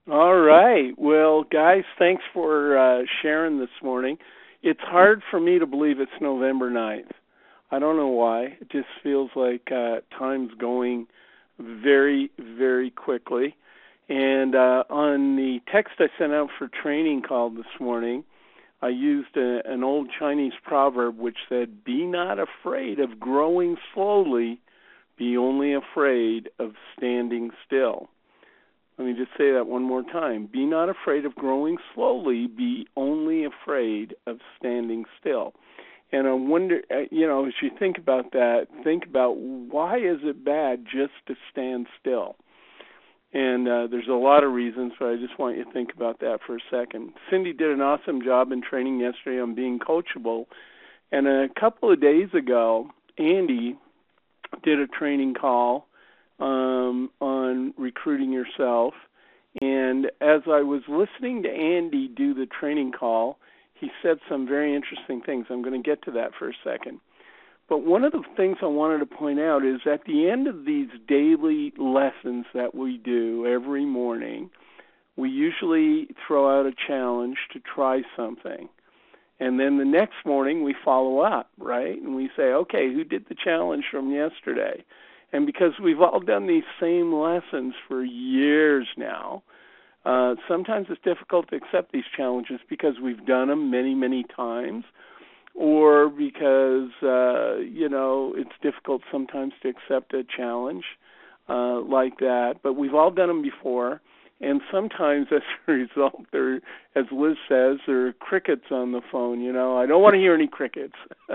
All right. Well, guys, thanks for sharing this morning. It's hard for me to believe it's November 9th. I don't know why. It just feels like time's going very, very quickly. And on the text I sent out for training call this morning, I used an old Chinese proverb which said, "Be not afraid of growing slowly, be only afraid of standing still." Let me just say that one more time. Be not afraid of growing slowly, be only afraid of standing still. And I wonder, as you think about that, think about why is it bad just to stand still? And there's a lot of reasons, but I just want you to think about that for a second. Cindy did an awesome job in training yesterday on being coachable. And a couple of days ago, Andy did a training call on recruiting yourself. And as I was listening to Andy do the training call, he said some very interesting things. I'm going to get to that for a second. But one of the things I wanted to point out is at the end of these daily lessons that we do every morning, we usually throw out a challenge to try something. And then the next morning we follow up, right? And we say, okay, who did the challenge from yesterday? And because we've all done these same lessons for years now, sometimes it's difficult to accept these challenges because we've done them many, many times, or because, it's difficult sometimes to accept a challenge like that. But we've all done them before, and sometimes as a result, as Liz says, there are crickets on the phone. I don't want to hear any crickets.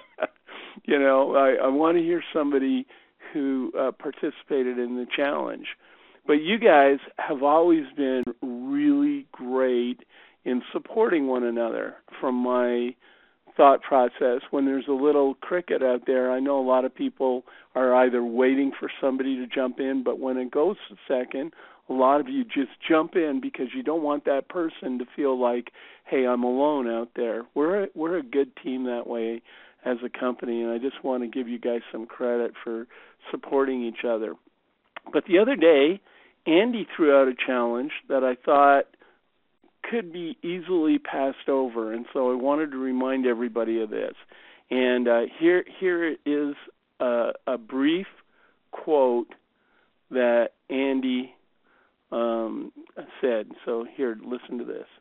I want to hear somebody who participated in the challenge. But you guys have always been really great in supporting one another. From my thought process, when there's a little cricket out there, I know a lot of people are either waiting for somebody to jump in, but when it goes a second, a lot of you just jump in because you don't want that person to feel like, hey, I'm alone out there. We're a good team that way as a company, and I just want to give you guys some credit for supporting each other. But the other day, Andy threw out a challenge that I thought could be easily passed over, and so I wanted to remind everybody of this. And here is a brief quote that Andy said. So here, listen to this.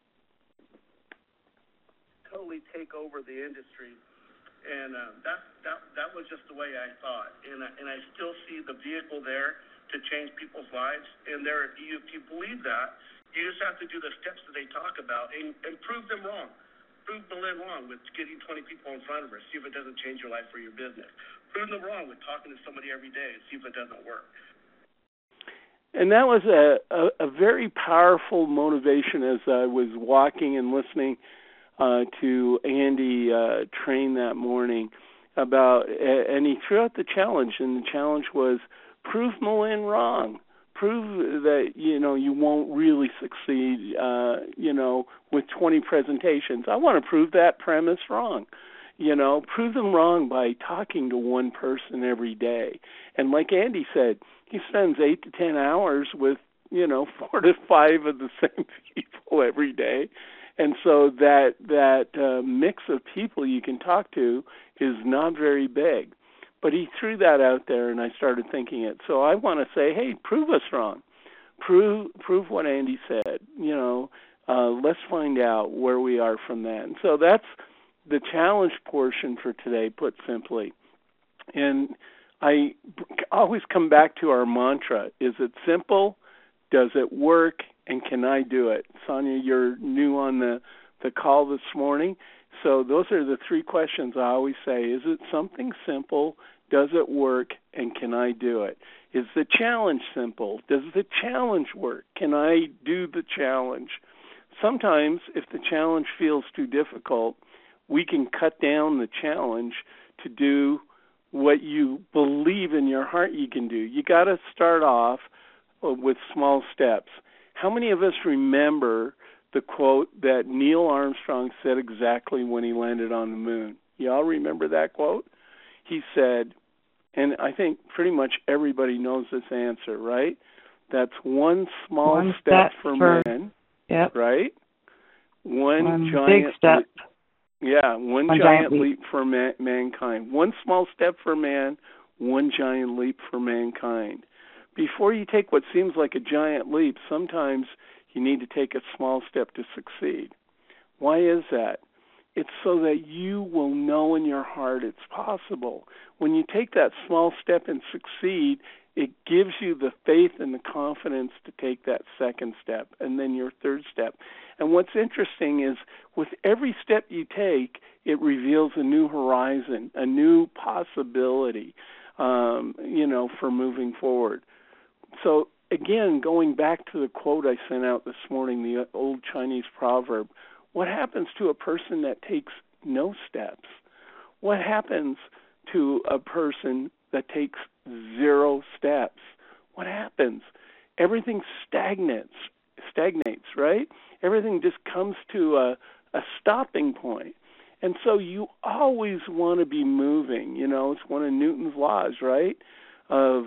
Totally take over the industry. And that was just the way I thought, and I still see the vehicle there to change people's lives. And if you believe that, you just have to do the steps that they talk about and prove them wrong. Prove Berlin wrong with getting 20 people in front of her. See if it doesn't change your life or your business. Prove them wrong with talking to somebody every day and see if it doesn't work. And that was a very powerful motivation as I was walking and listening to Andy train that morning and he threw out the challenge, and the challenge was prove Malin wrong. Prove that, you won't really succeed, with 20 presentations. I want to prove that premise wrong. Prove them wrong by talking to one person every day. And like Andy said, he spends 8 to 10 hours with, 4 to 5 of the same people every day. And so that mix of people you can talk to is not very big. But he threw that out there, and I started thinking it. So I want to say, hey, prove us wrong. Prove what Andy said. Let's find out where we are from that. And so that's the challenge portion for today, put simply. And I always come back to our mantra. Is it simple? Does it work? And can I do it? Sonia, you're new on the call this morning. So those are the 3 questions I always say. Is it something simple? Does it work? And can I do it? Is the challenge simple? Does the challenge work? Can I do the challenge? Sometimes if the challenge feels too difficult, we can cut down the challenge to do what you believe in your heart you can do. You got to start off with small steps. How many of us remember the quote that Neil Armstrong said exactly when he landed on the moon? Y'all remember that quote? He said, and I think pretty much everybody knows this answer, right? That's one small step for man. Yep. right? One giant big step. one giant leap for mankind. One small step for man, one giant leap for mankind. Before you take what seems like a giant leap, sometimes you need to take a small step to succeed. Why is that? It's so that you will know in your heart it's possible. When you take that small step and succeed, it gives you the faith and the confidence to take that second step and then your third step. And what's interesting is with every step you take, it reveals a new horizon, a new possibility, for moving forward. So again, going back to the quote I sent out this morning, the old Chinese proverb, what happens to a person that takes no steps? What happens to a person that takes 0 steps? What happens? Everything stagnates, right? Everything just comes to a stopping point. And so you always want to be moving. It's one of Newton's laws, right, of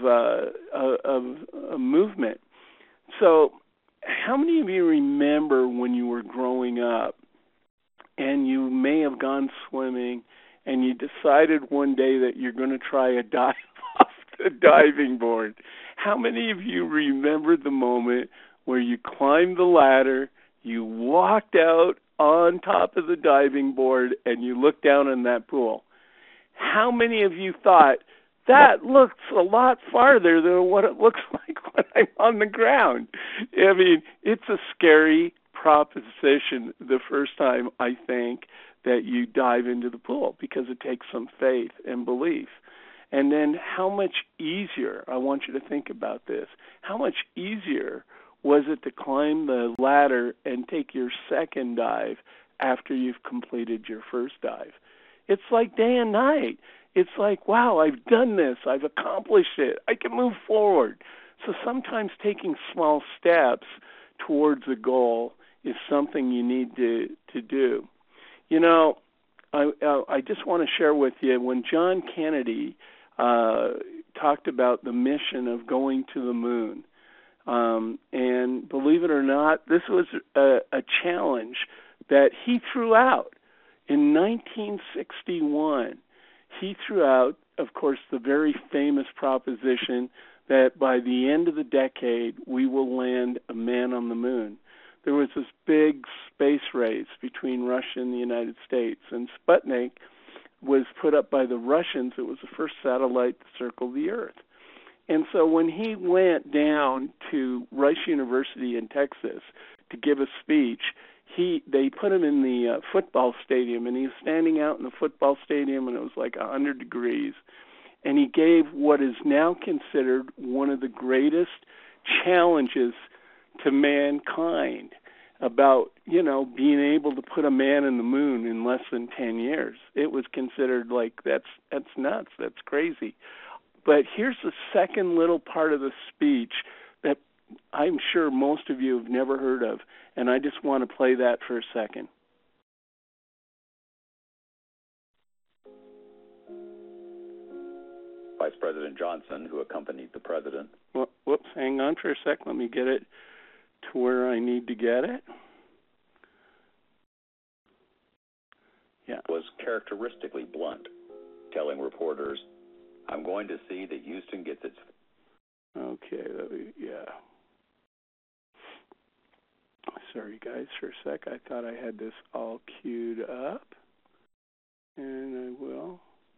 movement. So how many of you remember when you were growing up and you may have gone swimming and you decided one day that you're going to try a dive off the diving board? How many of you remember the moment where you climbed the ladder, you walked out on top of the diving board, and you looked down in that pool? How many of you thought, that looks a lot farther than what it looks like when I'm on the ground? I mean, it's a scary proposition the first time, I think, that you dive into the pool because it takes some faith and belief. And then how much easier, I want you to think about this, how much easier was it to climb the ladder and take your second dive after you've completed your first dive? It's like day and night. It's like, wow, I've done this. I've accomplished it. I can move forward. So sometimes taking small steps towards a goal is something you need to do. I just want to share with you, when John Kennedy talked about the mission of going to the moon, and believe it or not, this was a challenge that he threw out in 1961. He threw out, of course, the very famous proposition that by the end of the decade, we will land a man on the moon. There was this big space race between Russia and the United States, and Sputnik was put up by the Russians. It was the first satellite to circle the Earth. And so when he went down to Rice University in Texas to give a speech, they put him in the football stadium, and he was standing out in the football stadium, and it was like 100 degrees. And he gave what is now considered one of the greatest challenges to mankind about, being able to put a man in the moon in less than 10 years. It was considered like, that's nuts, that's crazy. But here's the second little part of the speech that I'm sure most of you have never heard of, and I just want to play that for a second. Vice President Johnson, who accompanied the president. Whoops, hang on for a sec. Let me get it to where I need to get it. Yeah. Was characteristically blunt, telling reporters, "I'm going to see that Houston gets its..." Okay, yeah. Sorry, guys, for a sec. I thought I had this all queued up, and I will.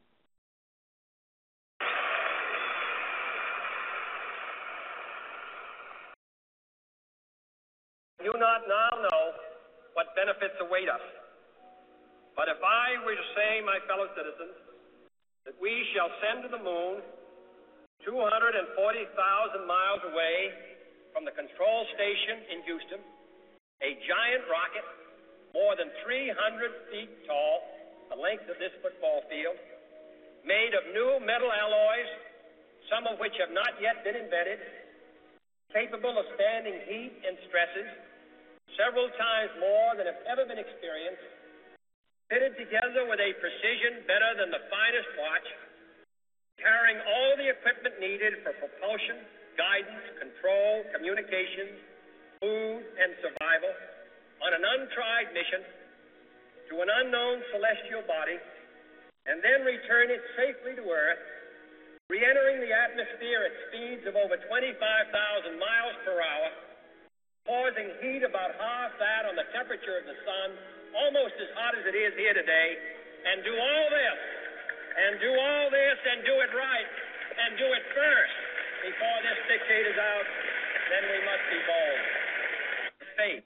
Do not now know what benefits await us. But if I were to say, my fellow citizens, that we shall send to the moon 240,000 miles away from the control station in Houston, a giant rocket more than 300 feet tall, the length of this football field, made of new metal alloys, some of which have not yet been invented, capable of standing heat and stresses several times more than have ever been experienced, fitted together with a precision better than the finest watch, carrying all the equipment needed for propulsion, guidance, control, communications, food, and survival, on an untried mission to an unknown celestial body and then return it safely to Earth, re-entering the atmosphere at speeds of over 25,000 miles per hour, causing heat about half that on the temperature of the sun, almost as hot as it is here today, and do all this, and do it right, and do it first before this decade is out, then we must be bold. Faith.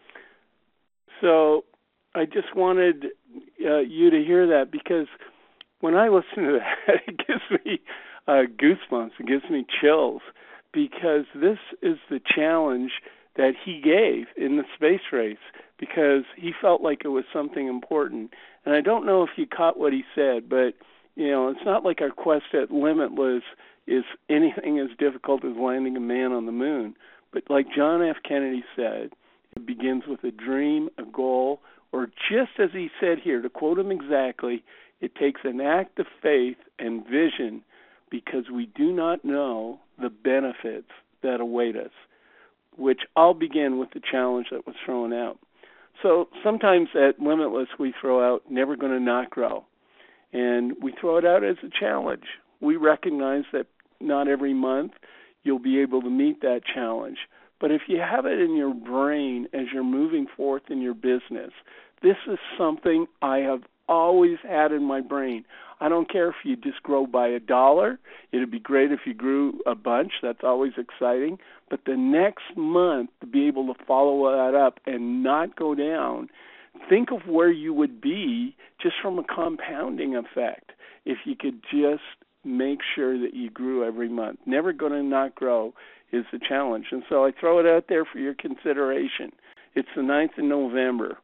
So I just wanted you to hear that, because when I listen to that, it gives me goosebumps. It gives me chills, because this is the challenge that he gave in the space race, because he felt like it was something important. And I don't know if you caught what he said, but it's not like our quest at Limitless is anything as difficult as landing a man on the moon. But like John F. Kennedy said, it begins with a dream, a goal, or just as he said here, to quote him exactly, it takes an act of faith and vision, because we do not know the benefits that await us, which I'll begin with the challenge that was thrown out. So sometimes at Limitless we throw out never going to not grow, and we throw it out as a challenge. We recognize that not every month you'll be able to meet that challenge, but if you have it in your brain as you're moving forth in your business, this is something I have always had in my brain. I don't care if you just grow by $1. It'd be great if you grew a bunch. That's always exciting. But the next month, to be able to follow that up and not go down, think of where you would be just from a compounding effect if you could just make sure that you grew every month. Never going to not grow is the challenge. And so I throw it out there for your consideration. It's the 9th of November.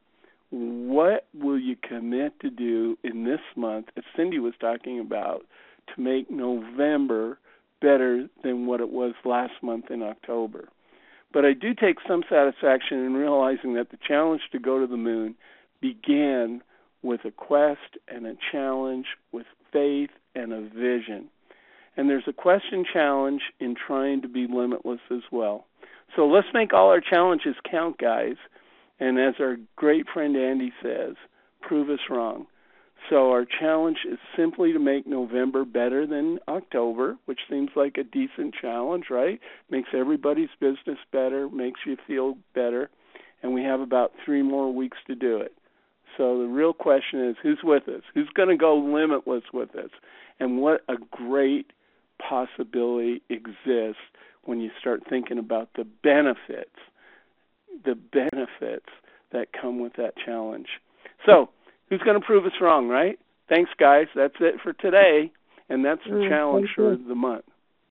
What will you commit to do in this month, as Cindy was talking about, to make November better than what it was last month in October? But I do take some satisfaction in realizing that the challenge to go to the moon began with a quest and a challenge, with faith and a vision. And there's a question challenge in trying to be limitless as well. So let's make all our challenges count, guys. And as our great friend Andy says, prove us wrong. So our challenge is simply to make November better than October, which seems like a decent challenge, right? Makes everybody's business better, makes you feel better. And we have about 3 more weeks to do it. So the real question is, who's with us? Who's going to go limitless with us? And what a great possibility exists when you start thinking about the benefits that come with that challenge. So, who's going to prove us wrong, right? Thanks, guys. That's it for today, and that's the challenge for the month.